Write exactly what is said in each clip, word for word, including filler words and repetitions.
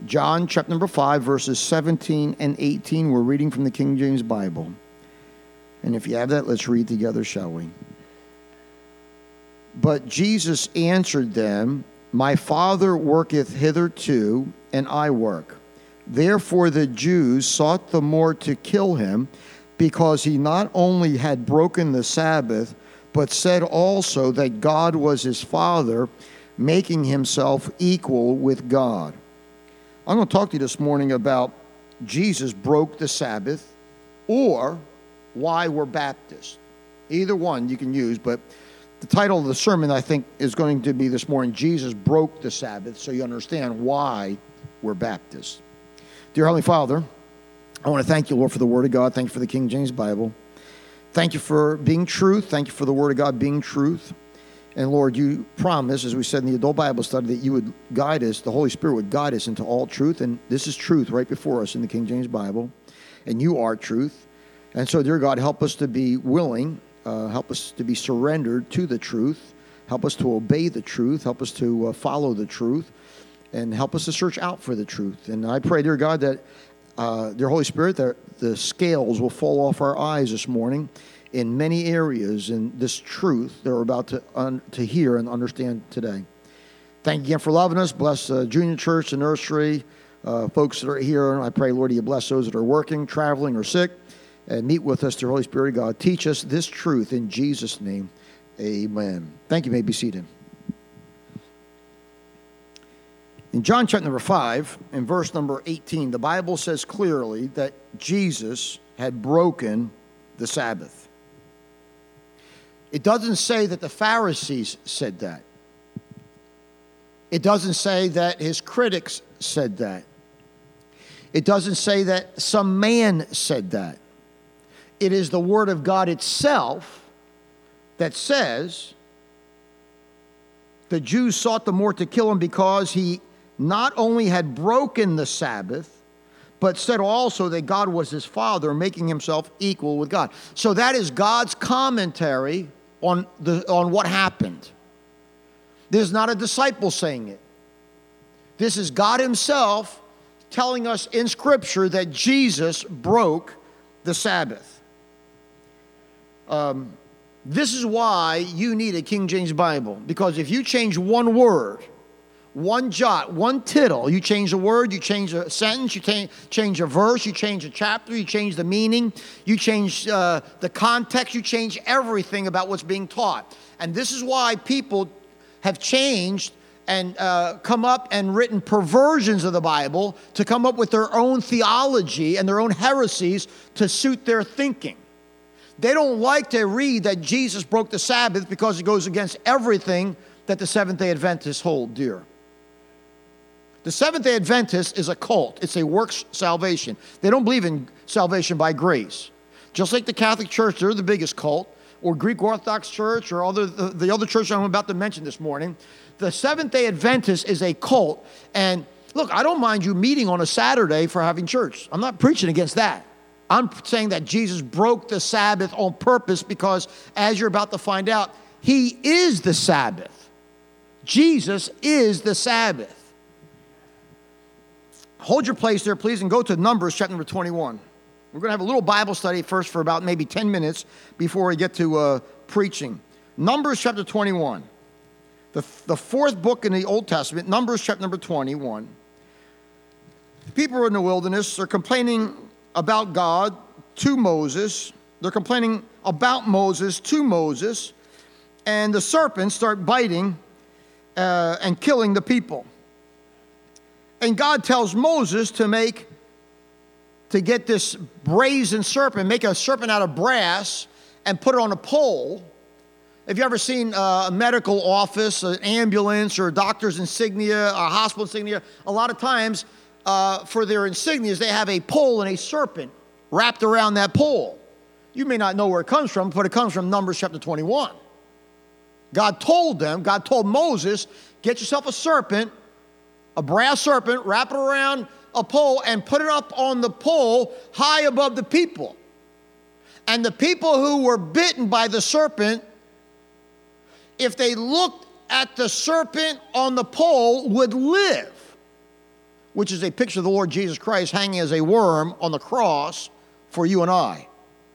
John chapter number five, verses seventeen and eighteen. We're reading from the King James Bible. And if you have that, let's read together, shall we? But Jesus answered them, My Father worketh hitherto, and I work. Therefore the Jews sought the more to kill him, because he not only had broken the Sabbath, but said also that God was his Father, making himself equal with God. I'm going to talk to you this morning about Jesus broke the Sabbath, or why we're Baptists. Either one you can use, but the title of the sermon, I think, is going to be this morning, Jesus broke the Sabbath, so you understand why we're Baptists. Dear Heavenly Father, I want to thank you, Lord, for the Word of God. Thank you for the King James Bible. Thank you for being truth. Thank you for the Word of God being truth. And Lord, you promised, as we said in the adult Bible study, that you would guide us, the Holy Spirit would guide us into all truth. And this is truth right before us in the King James Bible. And you are truth. And so, dear God, help us to be willing, uh, help us to be surrendered to the truth, help us to obey the truth, help us to uh, follow the truth, and help us to search out for the truth. And I pray, dear God, that, uh, dear Holy Spirit, that the scales will fall off our eyes this morning in many areas in this truth that we're about to, un- to hear and understand today. Thank you again for loving us. Bless uh, Junior Church, the nursery, uh, folks that are here. I pray, Lord, you bless those that are working, traveling, or sick. And meet with us, dear Holy Spirit of God. Teach us this truth in Jesus' name. Amen. Thank you. You may be seated. In John chapter number five, in verse number eighteen, the Bible says clearly that Jesus had broken the Sabbath. It doesn't say that the Pharisees said that. It doesn't say that his critics said that. It doesn't say that some man said that. It is the Word of God itself that says the Jews sought the more to kill him because he not only had broken the Sabbath, but said also that God was his Father, making himself equal with God. So that is God's commentary on the on what happened. This is not a disciple saying it. This is God himself telling us in Scripture that Jesus broke the Sabbath. Um, this is why you need a King James Bible. Because if you change one word, one jot, one tittle, you change a word, you change a sentence, you change, change a verse, you change a chapter, you change the meaning, you change uh, the context, you change everything about what's being taught. And this is why people have changed and uh, come up and written perversions of the Bible to come up with their own theology and their own heresies to suit their thinking. They don't like to read that Jesus broke the Sabbath because it goes against everything that the Seventh-day Adventists hold dear. The Seventh-day Adventist is a cult. It's a works salvation. They don't believe in salvation by grace. Just like the Catholic Church, they're the biggest cult, or Greek Orthodox Church, or other, the, the other church I'm about to mention this morning. The Seventh-day Adventist is a cult. And look, I don't mind you meeting on a Saturday for having church. I'm not preaching against that. I'm saying that Jesus broke the Sabbath on purpose because, as you're about to find out, he is the Sabbath. Jesus is the Sabbath. Hold your place there, please, and go to Numbers chapter number twenty-one. We're going to have a little Bible study first for about maybe ten minutes before we get to uh, preaching. Numbers chapter twenty-one. The, the fourth book in the Old Testament, Numbers chapter number twenty-one. The people are in the wilderness. They're complaining about God to Moses. They're complaining about Moses to Moses. And the serpents start biting uh, and killing the people. And God tells Moses to make, to get this brazen serpent, make a serpent out of brass and put it on a pole. Have you ever seen a medical office, an ambulance, or a doctor's insignia, a hospital insignia? A lot of times, Uh, for their insignias, they have a pole and a serpent wrapped around that pole. You may not know where it comes from, but it comes from Numbers chapter twenty-one. God told them, God told Moses, get yourself a serpent, a brass serpent, wrap it around a pole and put it up on the pole high above the people. And the people who were bitten by the serpent, if they looked at the serpent on the pole, would live. which is a picture of the Lord Jesus Christ hanging as a worm on the cross for you and I.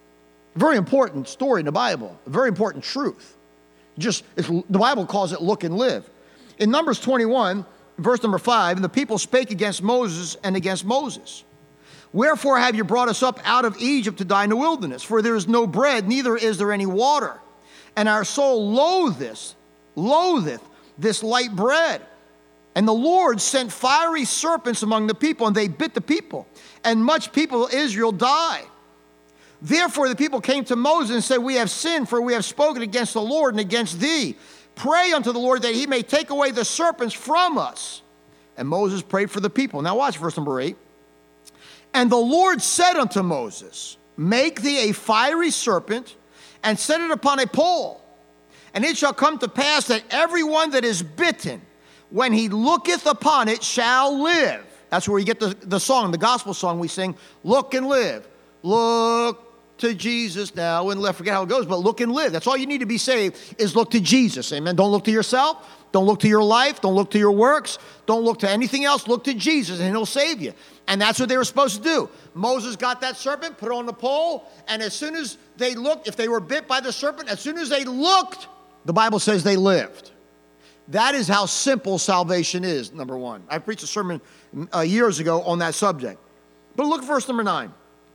Very important story in the Bible, a very important truth. Just, it's, the Bible calls it look and live. In Numbers twenty-one, verse number five, and the people spake against Moses and against Moses. Wherefore have you brought us up out of Egypt to die in the wilderness? For there is no bread, neither is there any water. And our soul loatheth, loatheth this light bread. And the Lord sent fiery serpents among the people, and they bit the people. And much people of Israel died. Therefore the people came to Moses and said, we have sinned, for we have spoken against the Lord and against thee. Pray unto the Lord that he may take away the serpents from us. And Moses prayed for the people. Now watch verse number eight. And the Lord said unto Moses, make thee a fiery serpent, and set it upon a pole. And it shall come to pass that every one that is bitten, when he looketh upon it, shall live. That's where we get the, the song, the gospel song we sing, look and live. Look to Jesus now and live. Forget how it goes, but look and live. That's all you need to be saved is look to Jesus. Amen. Don't look to yourself. Don't look to your life. Don't look to your works. Don't look to anything else. Look to Jesus and he'll save you. And that's what they were supposed to do. Moses got that serpent, put it on the pole, and as soon as they looked, if they were bit by the serpent, as soon as they looked, the Bible says they lived. That is how simple salvation is, number one. I preached a sermon uh, years ago on that subject. But look at verse number nine.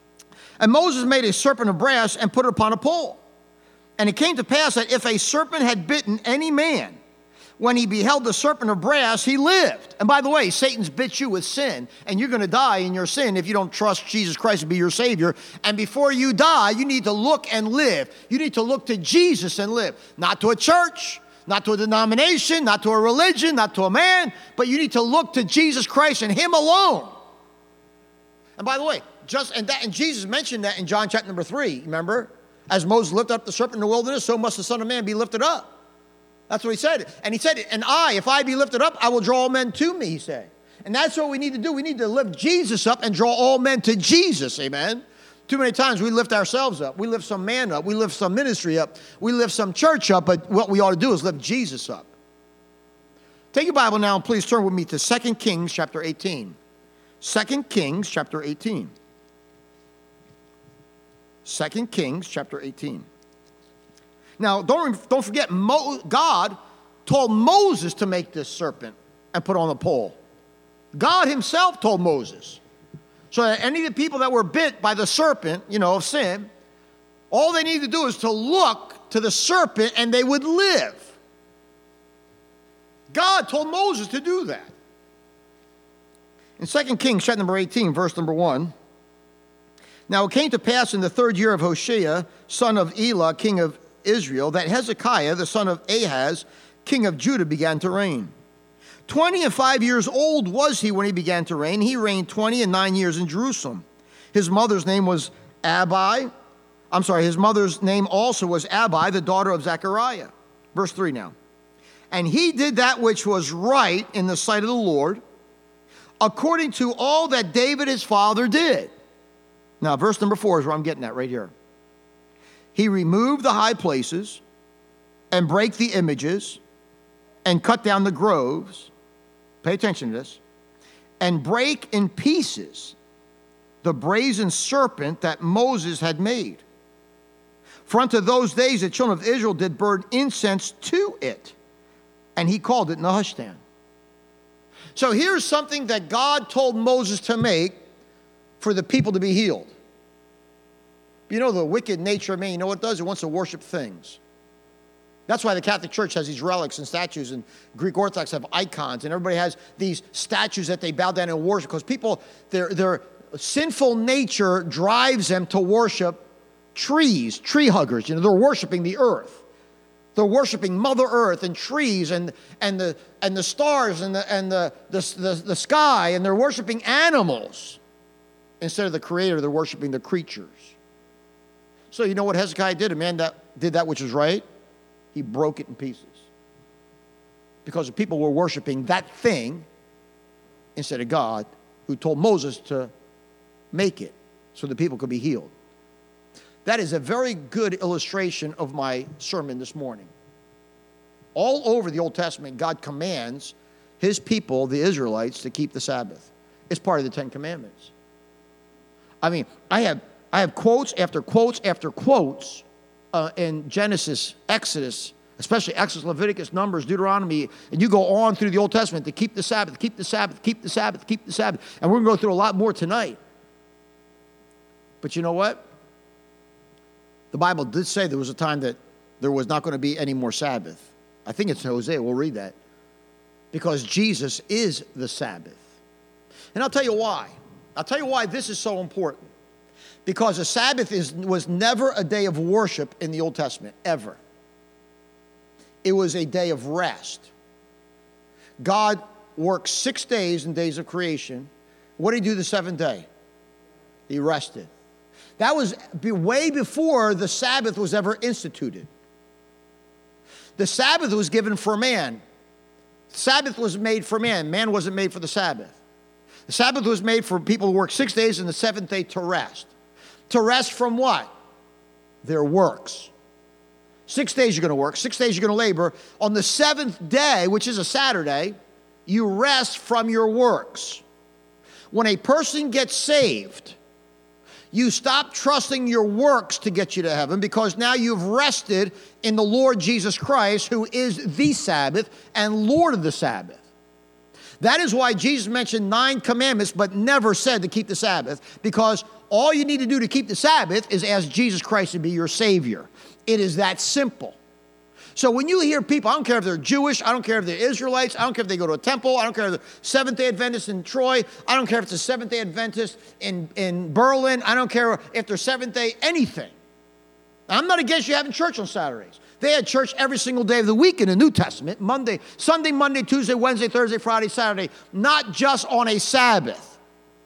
And Moses made a serpent of brass and put it upon a pole. And it came to pass that if a serpent had bitten any man, when he beheld the serpent of brass, he lived. And by the way, Satan's bit you with sin, and you're going to die in your sin if you don't trust Jesus Christ to be your Savior. And before you die, you need to look and live. You need to look to Jesus and live. Not to a church, not to a denomination, not to a religion, not to a man, but you need to look to Jesus Christ and him alone. And by the way, just and that and Jesus mentioned that in John chapter number three, remember? As Moses lifted up the serpent in the wilderness, so must the Son of Man be lifted up. That's what he said. And he said, and I, if I be lifted up, I will draw all men to me, he said. And that's what we need to do. We need to lift Jesus up and draw all men to Jesus, amen? Too many times we lift ourselves up. We lift some man up. We lift some ministry up. We lift some church up. But what we ought to do is lift Jesus up. Take your Bible now and please turn with me to Second Kings chapter eighteen. Second Kings chapter eighteen. Second Kings chapter eighteen. Now, don't, don't forget, Mo, God told Moses to make this serpent and put on the pole. God himself told Moses. So that any of the people that were bit by the serpent, you know, of sin, all they need to do is to look to the serpent and they would live. God told Moses to do that. In Second Kings chapter number eighteen, verse number one, now it came to pass in the third year of Hoshea, son of Elah, king of Israel, that Hezekiah, the son of Ahaz, king of Judah, began to reign. Twenty and five years old was he when he began to reign. He reigned twenty and nine years in Jerusalem. His mother's name was Abi. I'm sorry, his mother's name also was Abi, the daughter of Zechariah. Verse three now. And he did that which was right in the sight of the Lord, according to all that David his father did. Now, verse number four is where I'm getting at right here. He removed the high places and brake the images and cut down the groves. Pay attention to this. And break in pieces the brazen serpent that Moses had made. For unto those days the children of Israel did burn incense to it. And he called it Nehushtan. So here's something that God told Moses to make for the people to be healed. You know the wicked nature of man, you know what it does? It wants to worship things. That's why the Catholic Church has these relics and statues, and Greek Orthodox have icons, and everybody has these statues that they bow down and worship, because people, their, their sinful nature drives them to worship trees, tree huggers. You know, they're worshiping the earth. They're worshiping Mother Earth and trees and, and, the, and the stars and, the, and the, the, the, the sky, and they're worshiping animals. Instead of the Creator, they're worshiping the creatures. So you know what Hezekiah did? A man that did that which was right, he broke it in pieces. Because the people were worshiping that thing instead of God, who told Moses to make it so the people could be healed. That is a very good illustration of my sermon this morning. All over the Old Testament, God commands his people, the Israelites, to keep the Sabbath. It's part of the Ten Commandments. I mean, I have I have quotes after quotes after quotes uh, in Genesis, Exodus, especially Exodus, Leviticus, Numbers, Deuteronomy, and you go on through the Old Testament to keep the Sabbath, keep the Sabbath, keep the Sabbath, keep the Sabbath. And we're going to go through a lot more tonight. But you know what? The Bible did say there was a time that there was not going to be any more Sabbath. I think it's Hosea. We'll read that. Because Jesus is the Sabbath. And I'll tell you why. I'll tell you why this is so important. Because a Sabbath is, was never a day of worship in the Old Testament, ever. It was a day of rest. God worked six days in days of creation. What did he do the seventh day? He rested. That was way before the Sabbath was ever instituted. The Sabbath was given for man. Sabbath was made for man. Man wasn't made for the Sabbath. The Sabbath was made for people who work six days and the seventh day to rest. To rest from what? Their works. Six days you're going to work. Six days you're going to labor. On the seventh day, which is a Saturday, you rest from your works. When a person gets saved, you stop trusting your works to get you to heaven because now you've rested in the Lord Jesus Christ, who is the Sabbath and Lord of the Sabbath. That is why Jesus mentioned nine commandments but never said to keep the Sabbath, because all you need to do to keep the Sabbath is ask Jesus Christ to be your Savior. It is that simple. So when you hear people, I don't care if they're Jewish, I don't care if they're Israelites, I don't care if they go to a temple, I don't care if they're Seventh-day Adventists in Troy, I don't care if it's a Seventh-day Adventist in, in Berlin, I don't care if they're Seventh-day anything. I'm not against you having church on Saturdays. They had church every single day of the week in the New Testament, Monday, Sunday, Monday, Tuesday, Wednesday, Thursday, Friday, Saturday, not just on a Sabbath.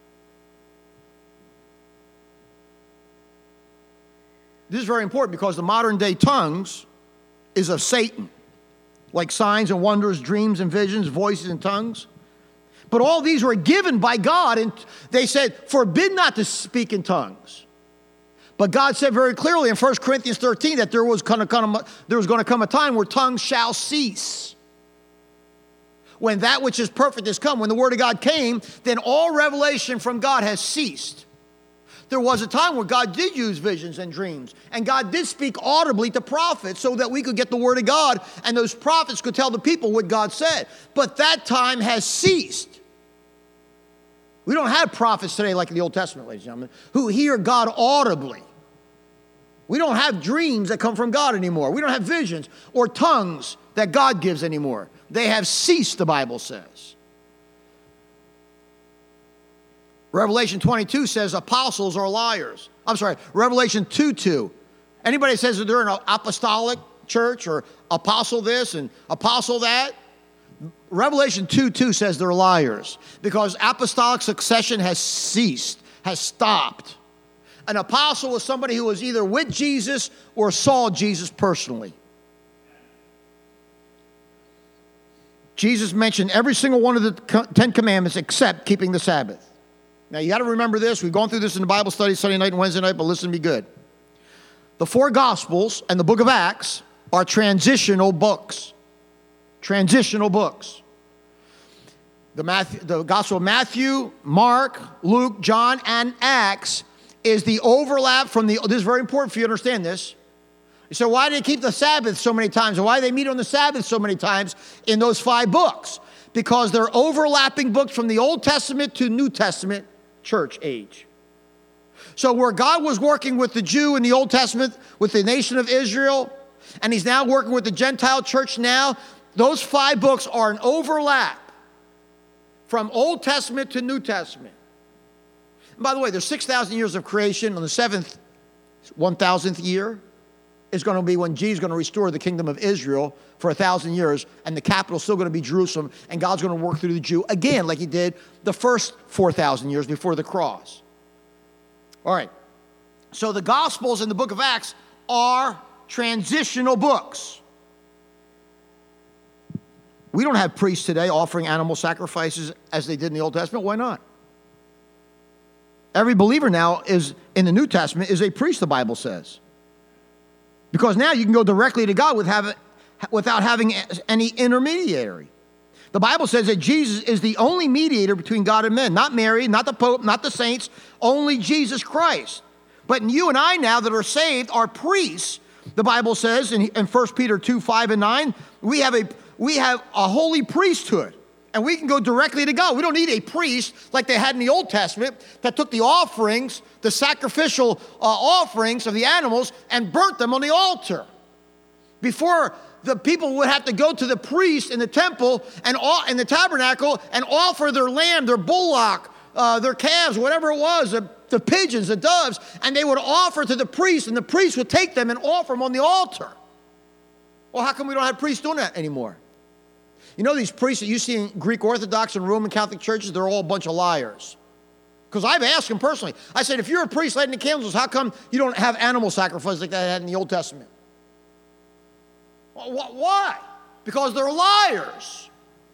This is very important because the modern day tongues is of Satan, like signs and wonders, dreams and visions, voices and tongues. But all these were given by God, and they said, forbid not to speak in tongues. But God said very clearly in First Corinthians thirteen that there was going to come, there was going to come a time where tongues shall cease. When that which is perfect has come, when the word of God came, then all revelation from God has ceased. There was a time where God did use visions and dreams, and God did speak audibly to prophets so that we could get the word of God, and those prophets could tell the people what God said. But that time has ceased. We don't have prophets today like in the Old Testament, ladies and gentlemen, who hear God audibly. We don't have dreams that come from God anymore. We don't have visions or tongues that God gives anymore. They have ceased, the Bible says. Revelation twenty-two says apostles are liars. I'm sorry, Revelation two two. Anybody says that they're an apostolic church or apostle this and apostle that, Revelation two two says they're liars because apostolic succession has ceased, has stopped. An apostle was somebody who was either with Jesus or saw Jesus personally. Jesus mentioned every single one of the Ten Commandments except keeping the Sabbath. Now, you got to remember this. We've gone through this in the Bible study Sunday night and Wednesday night, but listen to me good. The four Gospels and the book of Acts are transitional books. Transitional books. The, Matthew, the Gospel of Matthew, Mark, Luke, John, and Acts is the overlap from the, this is very important for you to understand this. So why do they keep the Sabbath so many times? And why do they meet on the Sabbath so many times in those five books? Because they're overlapping books from the Old Testament to New Testament church age. So where God was working with the Jew in the Old Testament, with the nation of Israel, and he's now working with the Gentile church now, those five books are an overlap from Old Testament to New Testament. And by the way, there's six thousand years of creation. On the seventh, one thousandth year is going to be when Jesus is going to restore the kingdom of Israel for a thousand years, and the capital is still going to be Jerusalem, and God's going to work through the Jew again like he did the first four thousand years before the cross. All right. So the Gospels and the book of Acts are transitional books. We don't have priests today offering animal sacrifices as they did in the Old Testament. Why not? Every believer now is in the New Testament is a priest, the Bible says. Because now you can go directly to God with have, without having any intermediary. The Bible says that Jesus is the only mediator between God and men. Not Mary, not the Pope, not the saints, only Jesus Christ. But you and I now that are saved are priests. The Bible says in, in First Peter two, five, and nine, we have, a, we have a holy priesthood. And we can go directly to God. We don't need a priest like they had in the Old Testament that took the offerings, the sacrificial uh, offerings of the animals, and burnt them on the altar. Before, the people would have to go to the priest in the temple and in the tabernacle and offer their lamb, their bullock, uh, their calves, whatever it was, the, the pigeons, the doves, and they would offer to the priest, and the priest would take them and offer them on the altar. Well, how come we don't have priests doing that anymore? You know these priests that you see in Greek Orthodox and Roman Catholic churches, they're all a bunch of liars. Because I've asked them personally. I said, if you're a priest lighting the candles, how come you don't have animal sacrifices like that had in the Old Testament? Why? Because they're liars.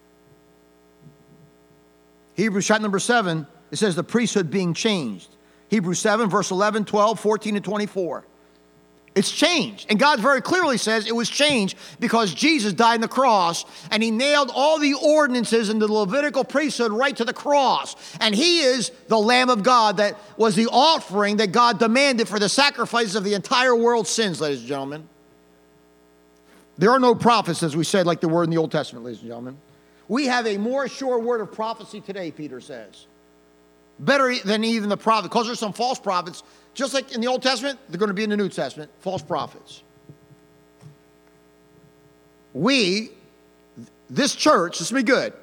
Hebrews chapter number seven, it says the priesthood being changed. Hebrews seven, verse eleven, twelve, fourteen, and twenty-four. It's changed. And God very clearly says it was changed because Jesus died on the cross and he nailed all the ordinances in the Levitical priesthood right to the cross. And he is the Lamb of God that was the offering that God demanded for the sacrifices of the entire world's sins, ladies and gentlemen. There are no prophets, as we said, like there were in the Old Testament, ladies and gentlemen. We have a more sure word of prophecy today, Peter says. Better than even the prophet, because there's some false prophets. Just like in the Old Testament, they're going to be in the New Testament, false prophets. We, this church, this will be good,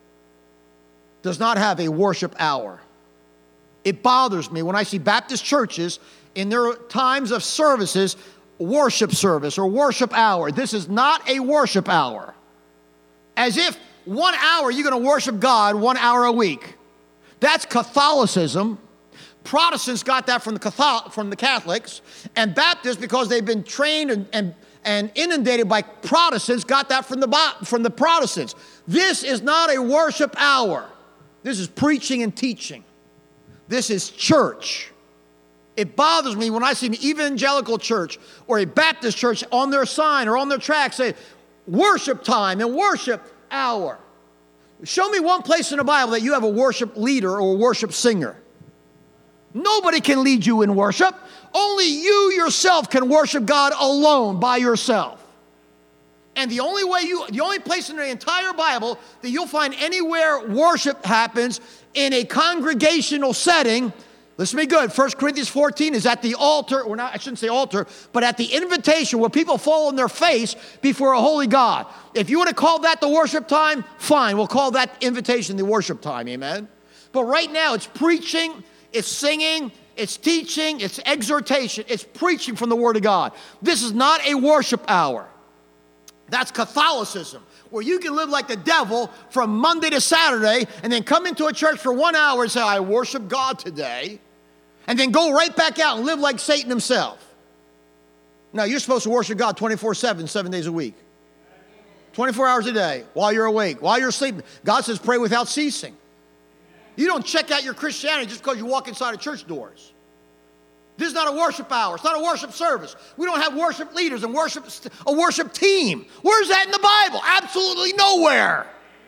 does not have a worship hour. It bothers me when I see Baptist churches in their times of services, worship service or worship hour. This is not a worship hour. As if one hour you're going to worship God one hour a week. That's Catholicism. Protestants got that from the Catholic, from the Catholics, and Baptists, because they've been trained and, and, and inundated by Protestants, got that from the, from the Protestants. This is not a worship hour. This is preaching and teaching. This is church. It bothers me when I see an evangelical church or a Baptist church on their sign or on their track say, worship time and worship hour. Show me one place in the Bible that you have a worship leader or a worship singer. Nobody can lead you in worship. Only you yourself can worship God alone by yourself. And the only way you, the only place in the entire Bible that you'll find anywhere worship happens in a congregational setting, listen to me good, First Corinthians fourteen is at the altar, or not, I shouldn't say altar, but at the invitation where people fall on their face before a holy God. If you want to call that the worship time, fine, we'll call that invitation the worship time, amen? But right now it's preaching, it's singing, it's teaching, it's exhortation, it's preaching from the Word of God. This is not a worship hour. That's Catholicism, where you can live like the devil from Monday to Saturday and then come into a church for one hour and say, I worship God today, and then go right back out and live like Satan himself. Now, you're supposed to worship God twenty-four seven, seven days a week. twenty-four hours a day, while you're awake, while you're sleeping. God says pray without ceasing. You don't check out your Christianity just because you walk inside of church doors. This is not a worship hour. It's not a worship service. We don't have worship leaders and worship a worship team. Where's that in the Bible? Absolutely nowhere.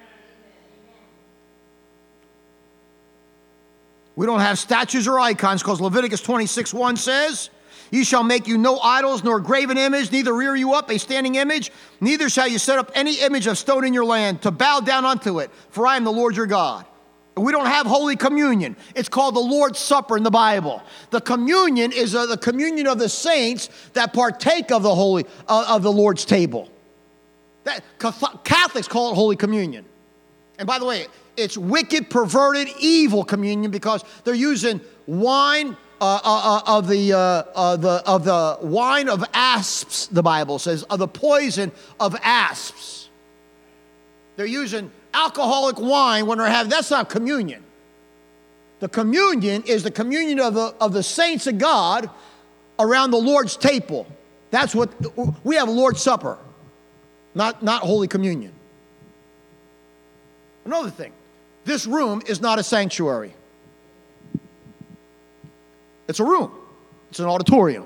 We don't have statues or icons because Leviticus twenty-six one says, "You shall make you no idols nor graven image, neither rear you up a standing image, neither shall you set up any image of stone in your land to bow down unto it, for I am the Lord your God." We don't have Holy Communion. It's called the Lord's Supper in the Bible. The communion is uh, the communion of the saints that partake of the holy uh, of the Lord's table. That, Catholics call it Holy Communion. And by the way, it's wicked, perverted, evil communion because they're using wine uh, uh, uh, of the uh, uh, the of the wine of asps. The Bible says of the poison of asps. They're using alcoholic wine when they're having, that's not communion. The communion is the communion of the, of the saints of God around the Lord's table. That's what, we have Lord's Supper, not, not Holy Communion. Another thing, this room is not a sanctuary. It's a room. It's an auditorium.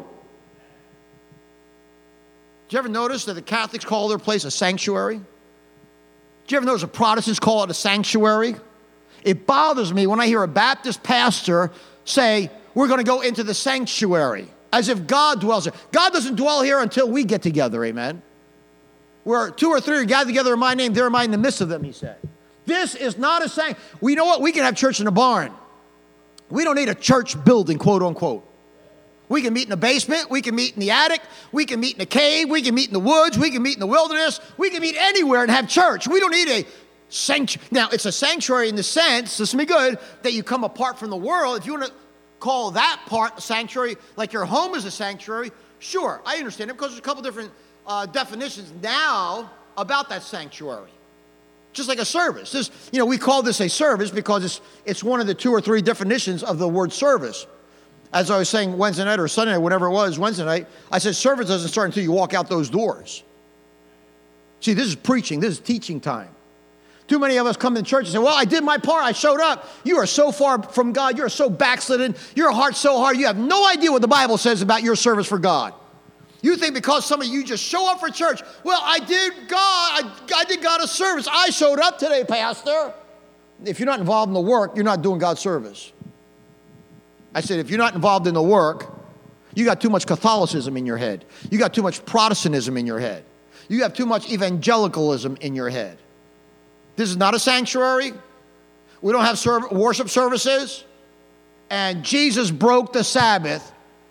Did you ever notice that the Catholics call their place a sanctuary? Do you ever notice the Protestants call it a sanctuary? It bothers me when I hear a Baptist pastor say, we're going to go into the sanctuary, as if God dwells there. God doesn't dwell here until we get together, amen? Where two or three are gathered together in my name, there am I in the midst of them, he said. This is not a sanctuary. We know what? We can have church in a barn. We don't need a church building, quote unquote. We can meet in the basement. We can meet in the attic. We can meet in a cave. We can meet in the woods. We can meet in the wilderness. We can meet anywhere and have church. We don't need a sanctuary. Now, it's a sanctuary in the sense, listen to me good, that you come apart from the world. If you want to call that part a sanctuary, like your home is a sanctuary, sure, I understand it, because there's a couple different uh, definitions now about that sanctuary. Just like a service. This, you know, we call this a service because it's it's one of the two or three definitions of the word service. As I was saying Wednesday night or Sunday night, whatever it was, Wednesday night, I said service doesn't start until you walk out those doors. See, this is preaching. This is teaching time. Too many of us come to church and say, well, I did my part. I showed up. You are so far from God. You're so backslidden. Your heart's so hard. You have no idea what the Bible says about your service for God. You think because some of you just show up for church, well, I did God, I, I did God a service. I showed up today, Pastor. If you're not involved in the work, you're not doing God's service. I said, if you're not involved in the work, you got too much Catholicism in your head. You got too much Protestantism in your head. You have too much evangelicalism in your head. This is not a sanctuary. We don't have serv- worship services. And Jesus broke the Sabbath.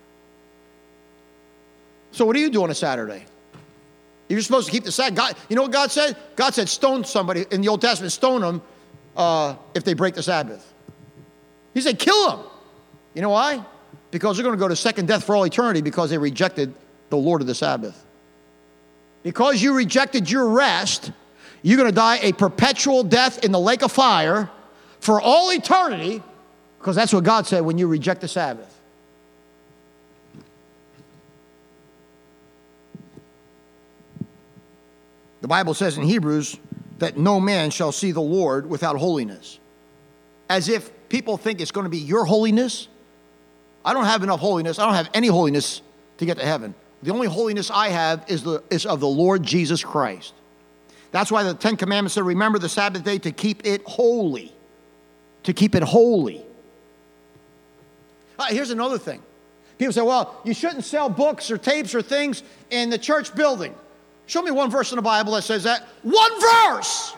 So what do you do on a Saturday? You're supposed to keep the Sabbath. God, you know what God said? God said stone somebody in the Old Testament, stone them uh, if they break the Sabbath. He said kill them. You know why? Because they're going to go to second death for all eternity because they rejected the Lord of the Sabbath. Because you rejected your rest, you're going to die a perpetual death in the lake of fire for all eternity, because that's what God said when you reject the Sabbath. The Bible says in Hebrews that no man shall see the Lord without holiness. As if people think it's going to be your holiness. I don't have enough holiness. I don't have any holiness to get to heaven. The only holiness I have is, the, is of the Lord Jesus Christ. That's why the Ten Commandments said, remember the Sabbath day to keep it holy. To keep it holy. Uh, here's another thing. People say, well, you shouldn't sell books or tapes or things in the church building. Show me one verse in the Bible that says that. One verse!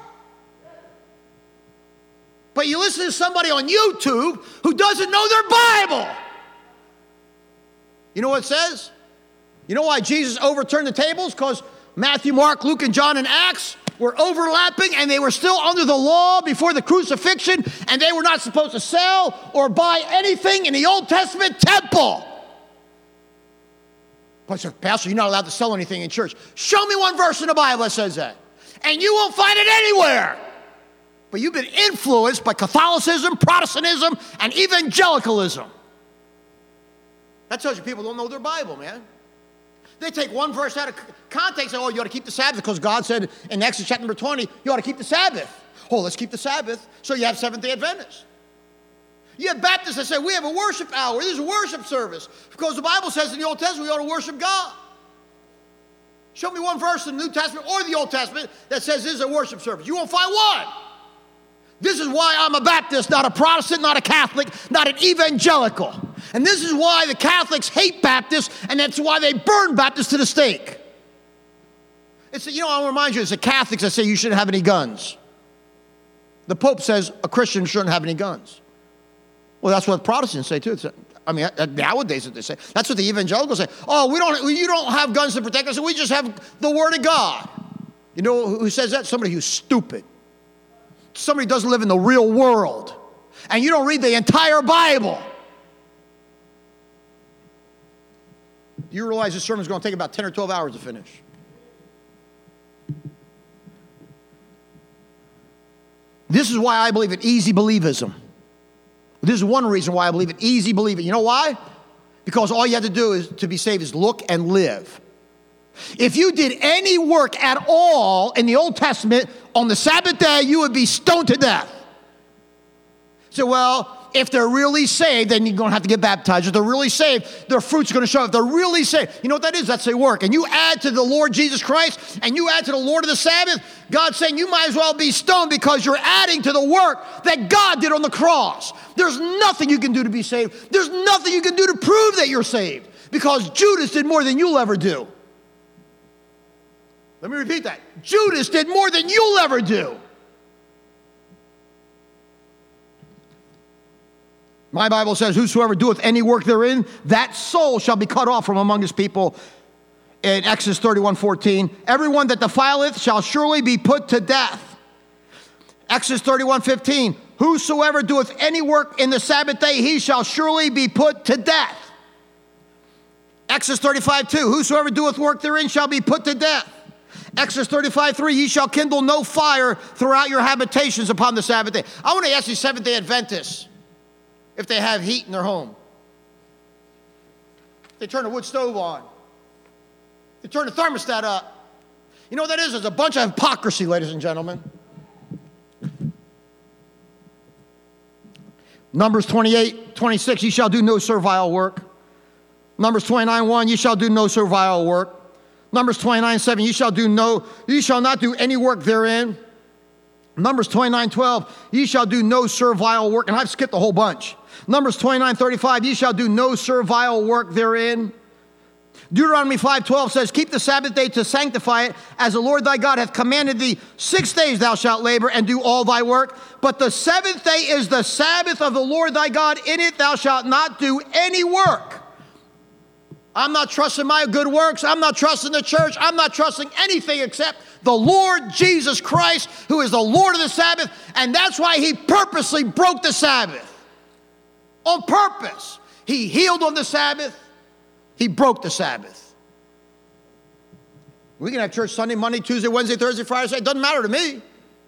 But you listen to somebody on YouTube who doesn't know their Bible. You know what it says? You know why Jesus overturned the tables? Because Matthew, Mark, Luke, and John and Acts were overlapping, and they were still under the law before the crucifixion, and they were not supposed to sell or buy anything in the Old Testament temple. Pastor, you're not allowed to sell anything in church. Show me one verse in the Bible that says that. And you won't find it anywhere. But you've been influenced by Catholicism, Protestantism, and evangelicalism. That tells you people don't know their Bible, man. They take one verse out of context and say, oh, you ought to keep the Sabbath because God said in Exodus chapter number twenty, you ought to keep the Sabbath. Oh, let's keep the Sabbath. So you have Seventh-day Adventists. You have Baptists that say, we have a worship hour. This is a worship service. Because the Bible says in the Old Testament, we ought to worship God. Show me one verse in the New Testament or the Old Testament that says this is a worship service. You won't find one. This is why I'm a Baptist, not a Protestant, not a Catholic, not an evangelical. And this is why the Catholics hate Baptists, and that's why they burn Baptists to the stake. It's, you know, I'll remind you, it's the Catholics that say you shouldn't have any guns. The Pope says a Christian shouldn't have any guns. Well, that's what Protestants say, too. It's, I mean, nowadays what they say. That's what the evangelicals say. Oh, we don't, you don't have guns to protect us, we just have the Word of God. You know who says that? Somebody who's stupid. Somebody who doesn't live in the real world. And you don't read the entire Bible. Do you realize this sermon is going to take about ten or twelve hours to finish? This is why I believe in easy believism. This is one reason why I believe in easy believing. You know why? Because all you have to do is to be saved is look and live. If you did any work at all in the Old Testament on the Sabbath day, you would be stoned to death. So, well, if they're really saved, then you're going to have to get baptized. If they're really saved, their fruit's going to show up. If they're really saved, you know what that is? That's a work. And you add to the Lord Jesus Christ, and you add to the Lord of the Sabbath, God's saying you might as well be stoned because you're adding to the work that God did on the cross. There's nothing you can do to be saved. There's nothing you can do to prove that you're saved because Judas did more than you'll ever do. Let me repeat that. Judas did more than you'll ever do. My Bible says, whosoever doeth any work therein, that soul shall be cut off from among his people. In Exodus thirty-one fourteen, everyone that defileth shall surely be put to death. Exodus thirty-one fifteen, whosoever doeth any work in the Sabbath day, he shall surely be put to death. Exodus thirty-five two, whosoever doeth work therein shall be put to death. Exodus thirty-five three, ye shall kindle no fire throughout your habitations upon the Sabbath day. I want to ask you Seventh-day Adventists, if they have heat in their home. They turn the wood stove on. They turn the thermostat up. You know what that is? It's a bunch of hypocrisy, ladies and gentlemen. Numbers twenty-eight twenty-six, ye shall do no servile work. Numbers twenty-nine one, ye shall do no servile work. Numbers twenty-nine seven, ye shall do no, ye shall not do any work therein. Numbers twenty-nine twelve, ye shall do no servile work. And I've skipped a whole bunch. Numbers twenty-nine thirty-five, ye shall do no servile work therein. Deuteronomy five twelve says, keep the Sabbath day to sanctify it, as the Lord thy God hath commanded thee. Six days thou shalt labor and do all thy work. But the seventh day is the Sabbath of the Lord thy God. In it thou shalt not do any work. I'm not trusting my good works. I'm not trusting the church. I'm not trusting anything except the Lord Jesus Christ, who is the Lord of the Sabbath. And that's why he purposely broke the Sabbath. On purpose. He healed on the Sabbath. He broke the Sabbath. We can have church Sunday, Monday, Tuesday, Wednesday, Thursday, Friday, Saturday. It doesn't matter to me.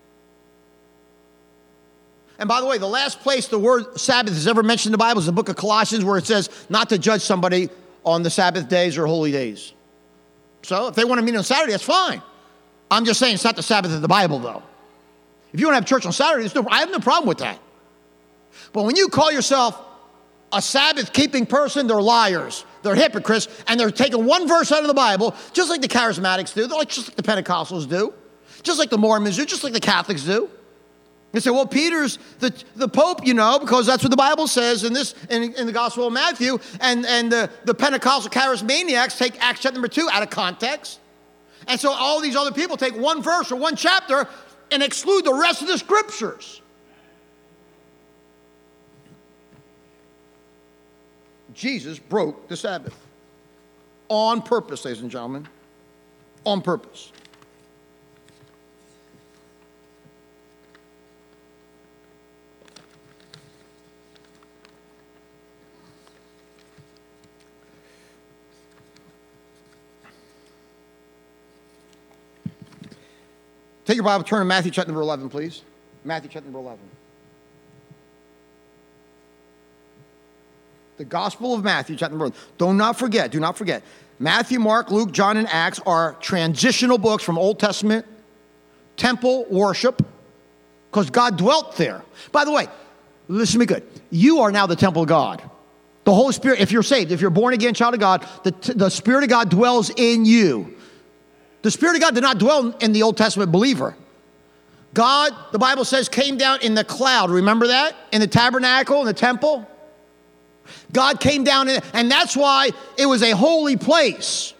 And by the way, the last place the word Sabbath is ever mentioned in the Bible is the book of Colossians, where it says not to judge somebody on the Sabbath days or holy days. So if they want to meet on Saturday, that's fine. I'm just saying it's not the Sabbath of the Bible, though. If you want to have church on Saturday, no, I have no problem with that. But when you call yourself a Sabbath-keeping person, they're liars. They're hypocrites, and they're taking one verse out of the Bible, just like the Charismatics do, they're like, just like the Pentecostals do, just like the Mormons do, just like the Catholics do. They say, well, Peter's the, the Pope, you know, because that's what the Bible says in this in, in the Gospel of Matthew, and, and the, the Pentecostal Charismaniacs take Acts chapter number two out of context. And so all these other people take one verse or one chapter and exclude the rest of the scriptures. Jesus broke the Sabbath on purpose, ladies and gentlemen, on purpose. Take your Bible, turn to Matthew chapter number eleven, please. Matthew chapter number eleven. The Gospel of Matthew, chapter number one. Do not forget, do not forget. Matthew, Mark, Luke, John, and Acts are transitional books from Old Testament temple worship because God dwelt there. By the way, listen to me good. You are now the temple of God. The Holy Spirit, if you're saved, if you're born again, child of God, the, the Spirit of God dwells in you. The Spirit of God did not dwell in the Old Testament believer. God, the Bible says, came down in the cloud. Remember that? In the tabernacle, in the temple. God came down, in, and that's why it was a holy place.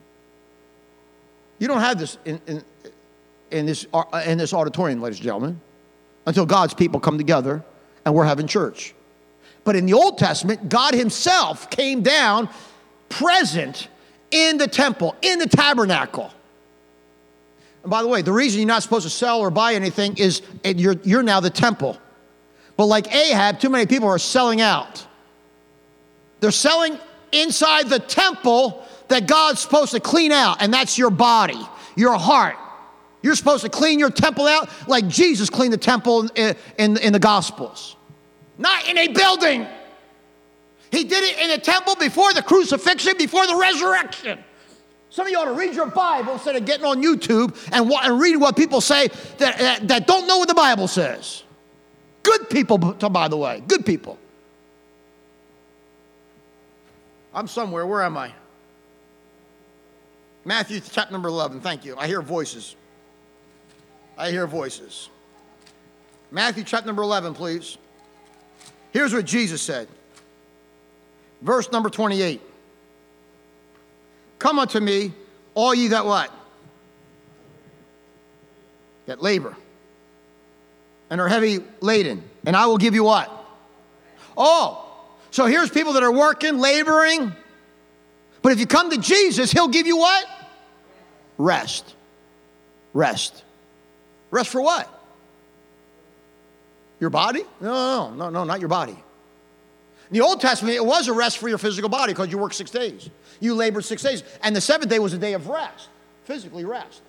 You don't have this in, in, in, this, in this auditorium, ladies and gentlemen, until God's people come together and we're having church. But in the Old Testament, God himself came down present in the temple, in the tabernacle. And by the way, the reason you're not supposed to sell or buy anything is you're, you're now the temple. But like Ahab, too many people are selling out. They're selling inside the temple that God's supposed to clean out, and that's your body, your heart. You're supposed to clean your temple out like Jesus cleaned the temple in, in, in the Gospels. Not in a building. He did it in the temple before the crucifixion, before the resurrection. Some of you ought to read your Bible instead of getting on YouTube and, and reading what people say that, that, that don't know what the Bible says. Good people, by the way. Good people. I'm somewhere. Where am I? Matthew chapter number eleven. Thank you. I hear voices. I hear voices. Matthew chapter number eleven, please. Here's what Jesus said. Verse number twenty-eight. Come unto me, all ye that what? That labor and are heavy laden, and I will give you what? Oh, so here's people that are working, laboring, but if you come to Jesus, he'll give you what? Rest. Rest. Rest for what? Your body? No, no, no, no, not your body. In the Old Testament, it was a rest for your physical body because you worked six days. You labored six days. And the seventh day was a day of rest, physically rest.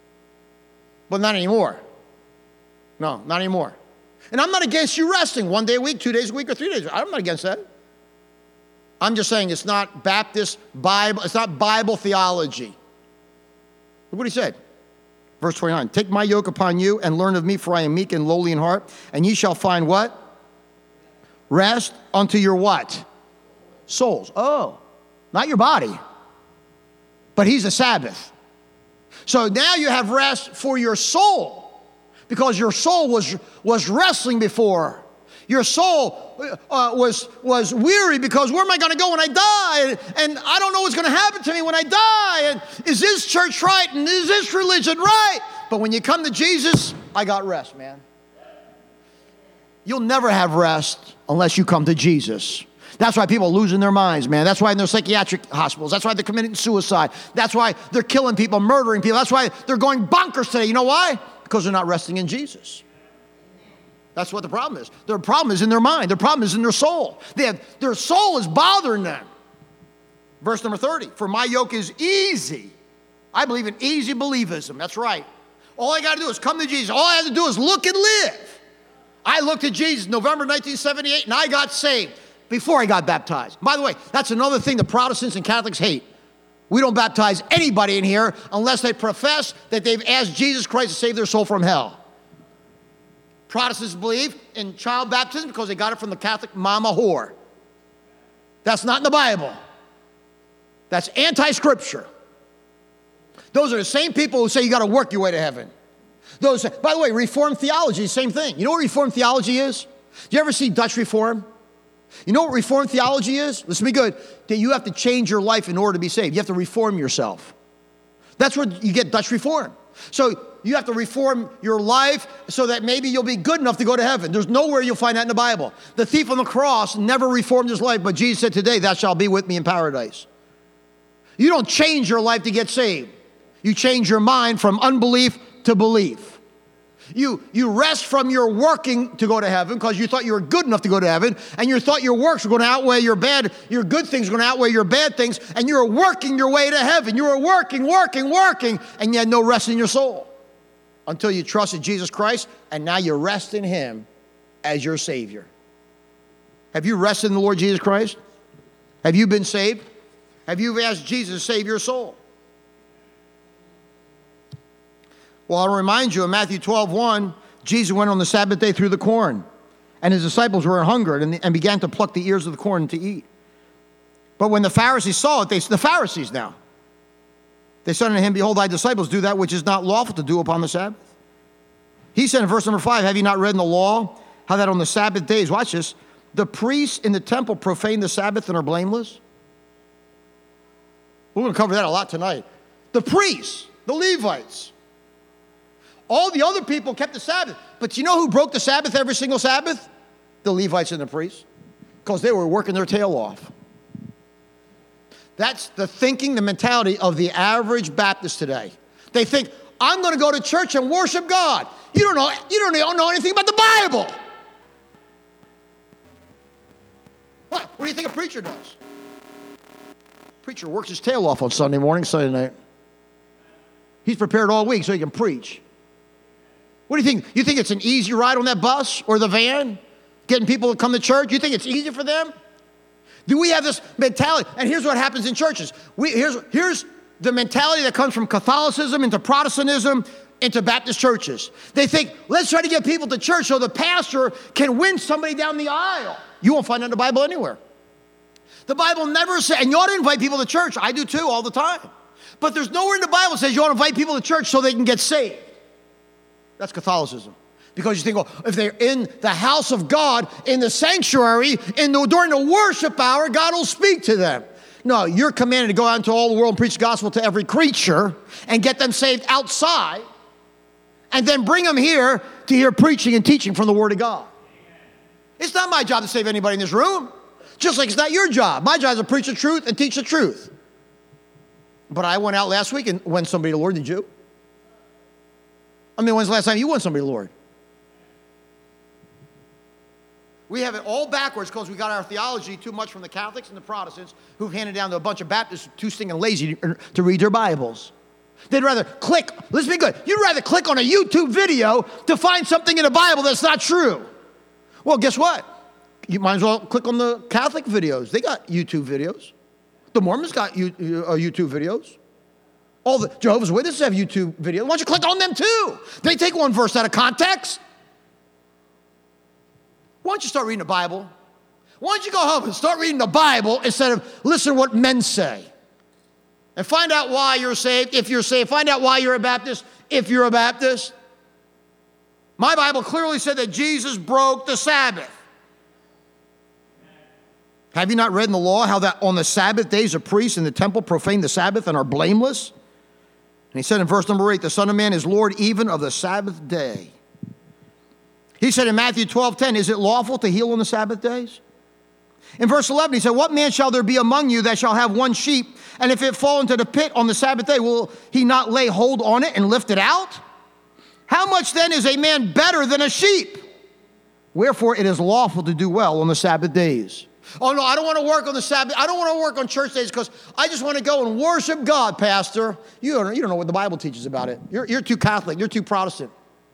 But not anymore. No, not anymore. And I'm not against you resting one day a week, two days a week, or three days. I'm not against that. I'm just saying it's not Baptist Bible, it's not Bible theology. Look what he said. Verse twenty-nine, take my yoke upon you and learn of me, for I am meek and lowly in heart, and ye shall find what? Rest unto your what? Souls. Oh, not your body, but he's a Sabbath. So now you have rest for your soul, because your soul was, was wrestling before. Your soul uh, was, was weary because where am I going to go when I die? And, and I don't know what's going to happen to me when I die. And is this church right? And is this religion right? But when you come to Jesus, I got rest, man. You'll never have rest unless you come to Jesus. That's why people are losing their minds, man. That's why they're in psychiatric hospitals. That's why they're committing suicide. That's why they're killing people, murdering people. That's why they're going bonkers today. You know why? Because they're not resting in Jesus. That's what the problem is. Their problem is in their mind. Their problem is in their soul. They have, their soul is bothering them. Verse number thirty, for my yoke is easy. I believe in easy believism. That's right. All I got to do is come to Jesus. All I have to do is look and live. I looked at Jesus November nineteen seventy-eight, and I got saved before I got baptized. By the way, that's another thing the Protestants and Catholics hate. We don't baptize anybody in here unless they profess that they've asked Jesus Christ to save their soul from hell. Protestants believe in child baptism because they got it from the Catholic mama whore. That's not in the Bible. That's anti-scripture. Those are the same people who say you got to work your way to heaven. Those, by the way, Reformed theology is the same thing. You know what Reformed theology is? Do you ever see Dutch Reform? You know what Reformed theology is? Listen to me good. That you have to change your life in order to be saved. You have to reform yourself. That's where you get Dutch Reform. So you have to reform your life so that maybe you'll be good enough to go to heaven. There's nowhere you'll find that in the Bible. The thief on the cross never reformed his life, but Jesus said, today thou shalt be with me in paradise. You don't change your life to get saved. You change your mind from unbelief to belief. You, you rest from your working to go to heaven because you thought you were good enough to go to heaven, and you thought your works were going to outweigh your bad, your good things were going to outweigh your bad things, and you were working your way to heaven. You were working, working, working, and you had no rest in your soul until you trusted Jesus Christ, and now you rest in him as your Savior. Have you rested in the Lord Jesus Christ? Have you been saved? Have you asked Jesus to save your soul? Well, I'll remind you, in Matthew twelve one, Jesus went on the Sabbath day through the corn, and his disciples were hungered and, and began to pluck the ears of the corn to eat. But when the Pharisees saw it, they, the Pharisees now, they said unto him, behold, thy disciples do that which is not lawful to do upon the Sabbath. He said in verse number five, have you not read in the law how that on the Sabbath days, watch this, the priests in the temple profane the Sabbath and are blameless? We're going to cover that a lot tonight. The priests, the Levites, all the other people kept the Sabbath. But you know who broke the Sabbath every single Sabbath? The Levites and the priests. Because they were working their tail off. That's the thinking, the mentality of the average Baptist today. They think, I'm going to go to church and worship God. You don't know, you don't know anything about the Bible. What? What do you think a preacher does? A preacher works his tail off on Sunday morning, Sunday night. He's prepared all week so he can preach. What do you think? You think it's an easy ride on that bus or the van? Getting people to come to church? You think it's easy for them? Do we have this mentality? And here's what happens in churches. We, here's, here's the mentality that comes from Catholicism into Protestantism into Baptist churches. They think, let's try to get people to church so the pastor can win somebody down the aisle. You won't find that in the Bible anywhere. The Bible never says, and you ought to invite people to church. I do too, all the time. But there's nowhere in the Bible that says you ought to invite people to church so they can get saved. That's Catholicism. Because you think, well, if they're in the house of God, in the sanctuary, in the, during the worship hour, God will speak to them. No, you're commanded to go out into all the world and preach the gospel to every creature and get them saved outside and then bring them here to hear preaching and teaching from the Word of God. It's not my job to save anybody in this room, just like it's not your job. My job is to preach the truth and teach the truth. But I went out last week and won somebody to the Lord. Did you? I mean, when's the last time you won somebody to the Lord? We have it all backwards because we got our theology too much from the Catholics and the Protestants who've handed down to a bunch of Baptists too stinking lazy to, to read their Bibles. They'd rather click, listen to me good, you'd rather click on a YouTube video to find something in the Bible that's not true. Well, guess what? You might as well click on the Catholic videos. They got YouTube videos. The Mormons got YouTube videos. All the Jehovah's Witnesses have YouTube videos. Why don't you click on them too? They take one verse out of context. Why don't you start reading the Bible? Why don't you go home and start reading the Bible instead of listen to what men say? And find out why you're saved, if you're saved. Find out why you're a Baptist, if you're a Baptist. My Bible clearly said that Jesus broke the Sabbath. Have you not read in the law how that on the Sabbath days the priests in the temple profane the Sabbath and are blameless? And he said in verse number eight, the Son of Man is Lord even of the Sabbath day. He said in Matthew twelve ten, is it lawful to heal on the Sabbath days? In verse eleven, he said, what man shall there be among you that shall have one sheep, and if it fall into the pit on the Sabbath day, will he not lay hold on it and lift it out? How much then is a man better than a sheep? Wherefore it is lawful to do well on the Sabbath days. Oh no, I don't want to work on the Sabbath. I don't want to work on church days because I just want to go and worship God, Pastor. You don't, you don't know what the Bible teaches about it. You're, you're too Catholic. You're too Protestant.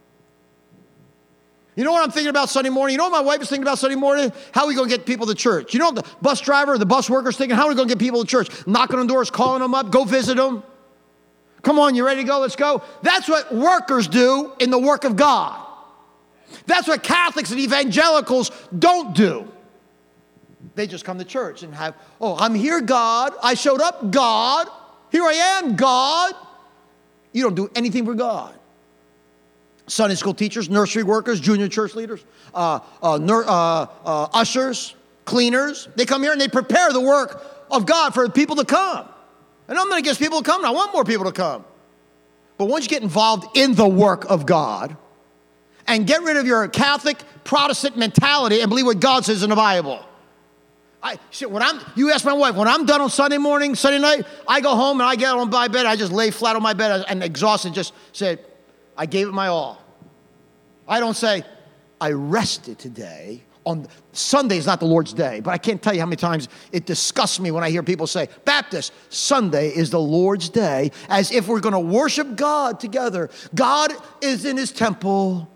You know what I'm thinking about Sunday morning? You know what my wife is thinking about Sunday morning? How are we going to get people to church? You know what the bus driver, the bus worker's thinking? How are we going to get people to church? Knocking on doors, calling them up, go visit them. Come on, you ready to go? Let's go. That's what workers do in the work of God. That's what Catholics and evangelicals don't do. They just come to church and have, oh, I'm here, God. I showed up, God. Here I am, God. You don't do anything for God. Sunday school teachers, nursery workers, junior church leaders, uh, uh, ner- uh, uh, ushers, cleaners. They come here and they prepare the work of God for people to come. And I'm not against people to come. I want more people to come. But once you get involved in the work of God and get rid of your Catholic Protestant mentality and believe what God says in the Bible. I, see, when I'm, you ask my wife, when I'm done on Sunday morning, Sunday night, I go home and I get on my bed. I just lay flat on my bed and exhausted, just say, I gave it my all. I don't say, I rested today. On Sunday is not the Lord's day, but I can't tell you how many times it disgusts me when I hear people say, Baptist, Sunday is the Lord's day, as if we're going to worship God together. God is in his temple.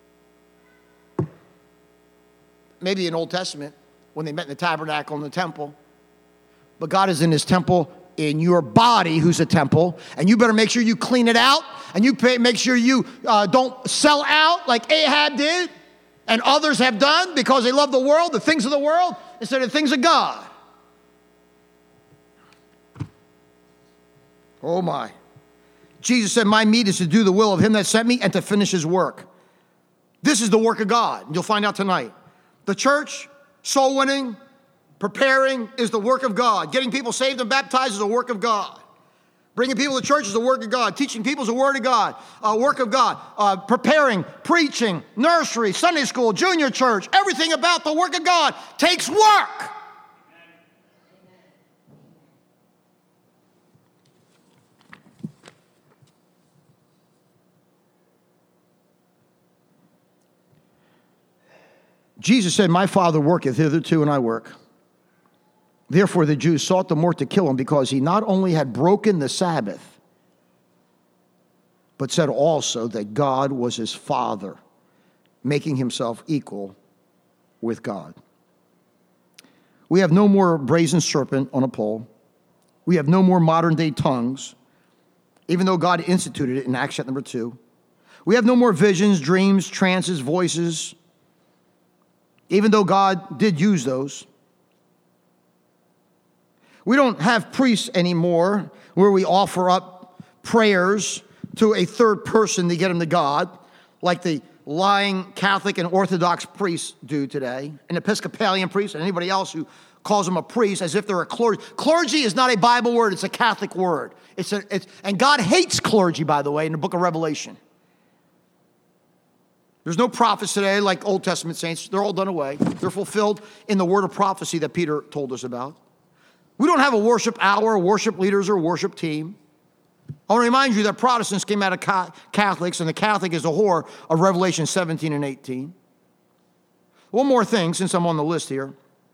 Maybe in Old Testament, when they met in the tabernacle in the temple. But God is in his temple in your body, who's a temple, and you better make sure you clean it out, and you pay, make sure you uh, don't sell out like Ahab did, and others have done because they love the world, the things of the world, instead of the things of God. Oh my. Jesus said, my meat is to do the will of him that sent me and to finish his work. This is the work of God. You'll find out tonight. The church, soul winning, preparing is the work of God. Getting people saved and baptized is the work of God. Bringing people to church is the work of God. Teaching people is the word of God, uh, work of God. Uh, preparing, preaching, nursery, Sunday school, junior church, everything about the work of God takes work. Jesus said, my Father worketh hitherto, and I work. Therefore the Jews sought the more to kill him, because he not only had broken the Sabbath, but said also that God was his Father, making himself equal with God. We have no more brazen serpent on a pole. We have no more modern day tongues, even though God instituted it in Acts chapter number two. We have no more visions, dreams, trances, voices, even though God did use those. We don't have priests anymore where we offer up prayers to a third person to get them to God, like the lying Catholic and Orthodox priests do today, an Episcopalian priest and anybody else who calls them a priest as if they're a clergy. Clergy is not a Bible word, it's a Catholic word. It's a, it's, and God hates clergy, by the way, in the book of Revelation. There's no prophets today like Old Testament saints. They're all done away. They're fulfilled in the word of prophecy that Peter told us about. We don't have a worship hour, worship leaders, or worship team. I want to remind you that Protestants came out of Catholics, and the Catholic is a whore of Revelation seventeen and eighteen. One more thing, since I'm on the list here.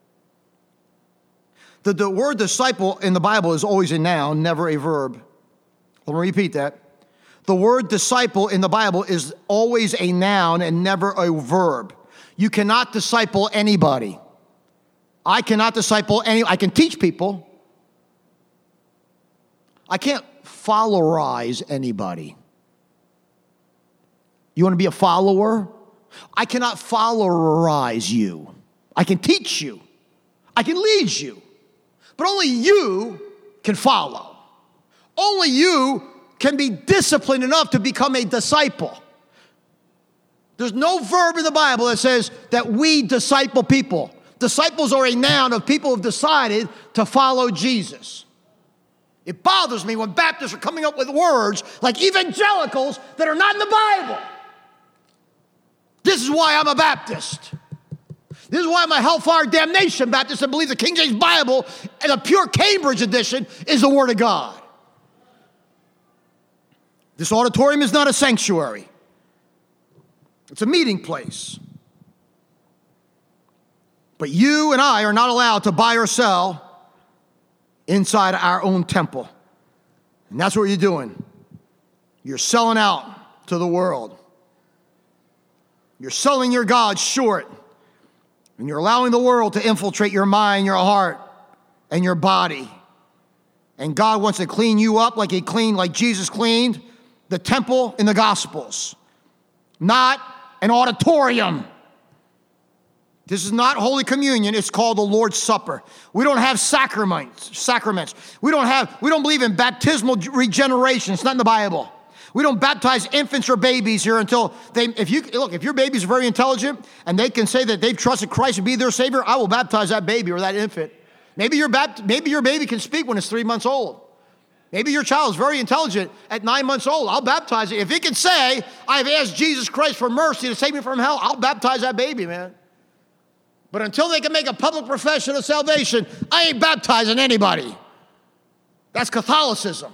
The, the word disciple in the Bible is always a noun, never a verb. Let me repeat that. The word disciple in the Bible is always a noun and never a verb. You cannot disciple anybody. I cannot disciple any, I can teach people. I can't followerize anybody. You want to be a follower? I cannot followerize you. I can teach you. I can lead you. But only you can follow. Only you can be disciplined enough to become a disciple. There's no verb in the Bible that says that we disciple people. Disciples are a noun of people who have decided to follow Jesus. It bothers me when Baptists are coming up with words like evangelicals that are not in the Bible. This is why I'm a Baptist. This is why I'm a hellfire damnation Baptist and believe the King James Bible and the pure Cambridge edition is the Word of God. This auditorium is not a sanctuary. It's a meeting place. But you and I are not allowed to buy or sell inside our own temple. And that's what you're doing. You're selling out to the world. You're selling your God short. And you're allowing the world to infiltrate your mind, your heart, and your body. And God wants to clean you up like he cleaned, like Jesus cleaned the temple in the Gospels. Not an auditorium. This is not Holy Communion. It's called the Lord's Supper. We don't have sacraments. Sacraments. We don't have. We don't believe in baptismal regeneration. It's not in the Bible. We don't baptize infants or babies here until they. If you look, if your baby's very intelligent and they can say that they've trusted Christ to be their Savior, I will baptize that baby or that infant. Maybe your bapt, Maybe your baby can speak when it's three months old. Maybe your child is very intelligent at nine months old. I'll baptize it. If it can say, "I've asked Jesus Christ for mercy to save me from hell," I'll baptize that baby, man. But until they can make a public profession of salvation, I ain't baptizing anybody. That's Catholicism.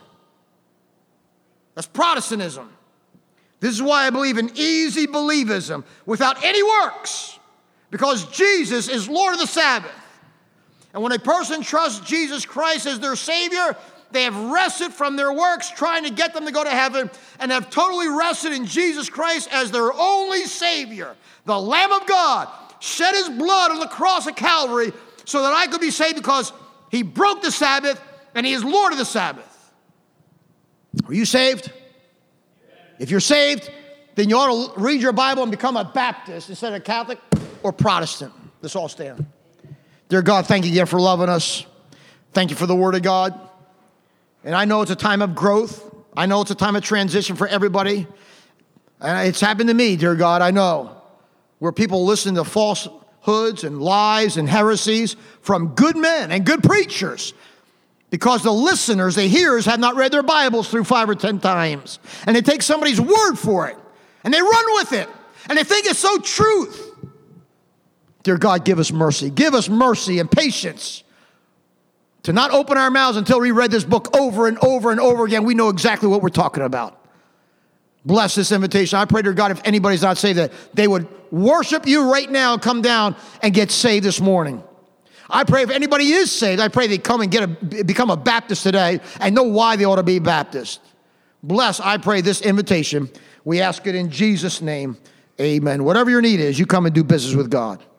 That's Protestantism. This is why I believe in easy believism without any works, because Jesus is Lord of the Sabbath. And when a person trusts Jesus Christ as their Savior, they have rested from their works trying to get them to go to heaven and have totally rested in Jesus Christ as their only Savior, the Lamb of God, shed his blood on the cross of Calvary so that I could be saved because he broke the Sabbath and he is Lord of the Sabbath. Are you saved? If you're saved, then you ought to read your Bible and become a Baptist instead of Catholic or Protestant. Let's all stand. Dear God, thank you again for loving us. Thank you for the Word of God. And I know it's a time of growth. I know it's a time of transition for everybody. And it's happened to me, dear God, I know, where people listen to falsehoods and lies and heresies from good men and good preachers because the listeners, the hearers, have not read their Bibles through five or ten times. And they take somebody's word for it, and they run with it, and they think it's so truth. Dear God, give us mercy. Give us mercy and patience to not open our mouths until we read this book over and over and over again. We know exactly what we're talking about. Bless this invitation. I pray to God, if anybody's not saved, that they would worship you right now and come down and get saved this morning. I pray if anybody is saved, I pray they come and get a, become a Baptist today and know why they ought to be Baptist. Bless, I pray, this invitation. We ask it in Jesus' name. Amen. Whatever your need is, you come and do business with God.